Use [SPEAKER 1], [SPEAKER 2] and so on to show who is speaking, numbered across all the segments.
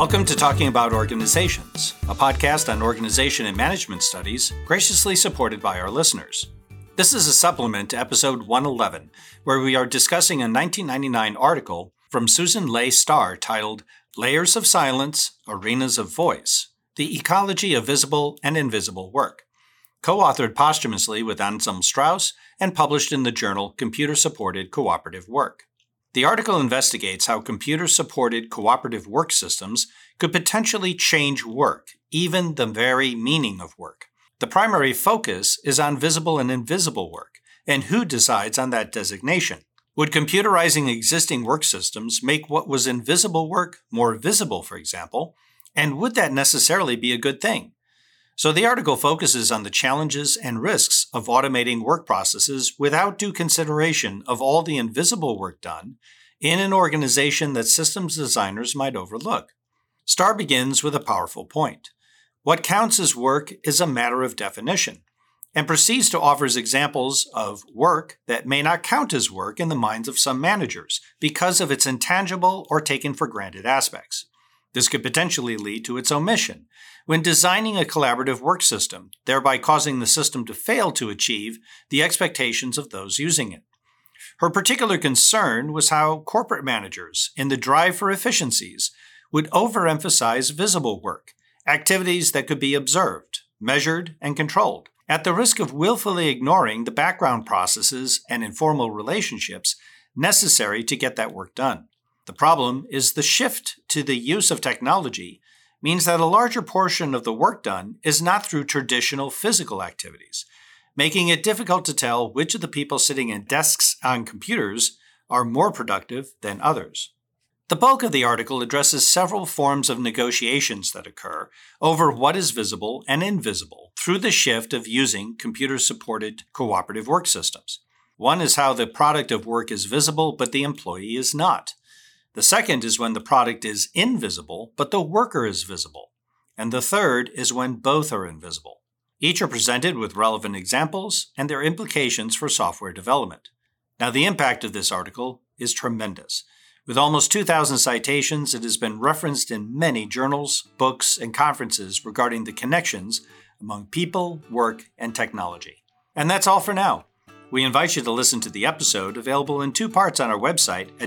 [SPEAKER 1] Welcome to Talking About Organizations, a podcast on organization and management studies graciously supported by our listeners. This is a supplement to episode 111, where we are discussing a 1999 article from Susan Leigh Starr titled Layers of Silence, Arenas of Voice, The Ecology of Visible and Invisible Work, co-authored posthumously with Anselm Strauss and published in the journal Computer-Supported Cooperative Work. The article investigates how computer-supported cooperative work systems could potentially change work, even the very meaning of work. The primary focus is on visible and invisible work, and who decides on that designation. Would computerizing existing work systems make what was invisible work more visible, for example, and would that necessarily be a good thing? So the article focuses on the challenges and risks of automating work processes without due consideration of all the invisible work done in an organization that systems designers might overlook. Starr begins with a powerful point. What counts as work is a matter of definition, and proceeds to offer examples of work that may not count as work in the minds of some managers because of its intangible or taken for granted aspects. This could potentially lead to its omission when designing a collaborative work system, thereby causing the system to fail to achieve the expectations of those using it. Her particular concern was how corporate managers, in the drive for efficiencies, would overemphasize visible work, activities that could be observed, measured, and controlled, at the risk of willfully ignoring the background processes and informal relationships necessary to get that work done. The problem is the shift to the use of technology means that a larger portion of the work done is not through traditional physical activities, making it difficult to tell which of the people sitting at desks on computers are more productive than others. The bulk of the article addresses several forms of negotiations that occur over what is visible and invisible through the shift of using computer-supported cooperative work systems. One is how the product of work is visible, but the employee is not. The second is when the product is invisible, but the worker is visible. And the third is when both are invisible. Each are presented with relevant examples and their implications for software development. Now, the impact of this article is tremendous. With almost 2,000 citations, it has been referenced in many journals, books, and conferences regarding the connections among people, work, and technology. And that's all for now. We invite you to listen to the episode, available in 2 parts on our website at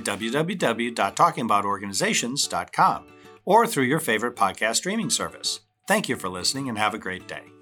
[SPEAKER 1] www.talkingaboutorganizations.com or through your favorite podcast streaming service. Thank you for listening and have a great day.